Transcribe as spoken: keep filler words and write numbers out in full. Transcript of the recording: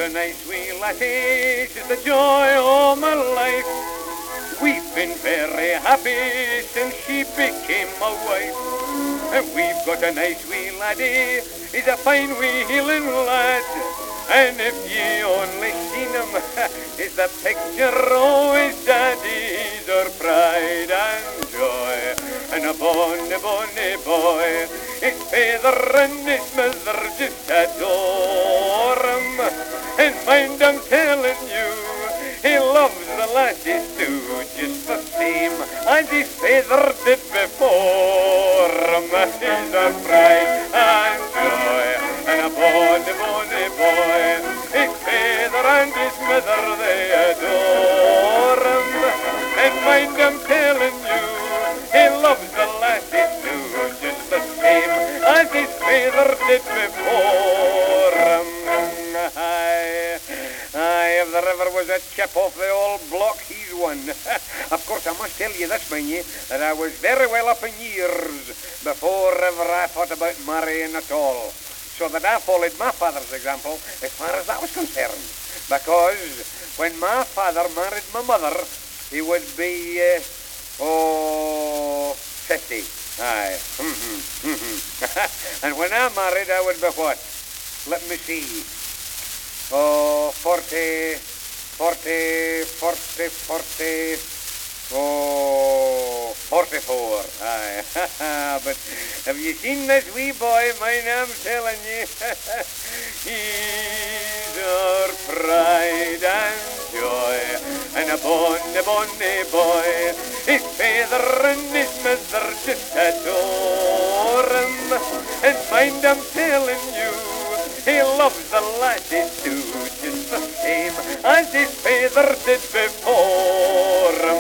a nice wee lassie, she's the joy of my life. We've been very happy since she became my wife. And we've got a nice wee laddie, he's a fine wee heeling lad. And if ye only seen him, he's the picture of his daddy's our pride and joy. And a bonny, bonny boy, his father and his mother just adore him. And mind I'm telling you, he loves the lassies too, just the same as his father did before him. He's our pride and joy, and a bonny, bonny boy, his father and his mother, they adore him. And mind I'm telling you, he loves the lassies too, just the same as his father did before him. Aye, aye, if there ever was a chip off the old block, he's one. Of course, I must tell you this, mind ye, that I was very well up in years before ever I thought about marrying at all. So that I followed my father's example as far as that was concerned. Because when my father married my mother, he would be, uh, oh, fifty. Aye. Mm-hmm. Mm-hmm. And when I married, I would be what? Let me see. Oh, forty, forty, forty, forty, oh, forty-four. Aye. But have you seen this wee boy, mine, I'm telling you? He's our pride and joy, and a bonny, bonny boy. His father and his mother just adore him. And mind I'm telling you, he loves the lassies too, just the same as his father did before him.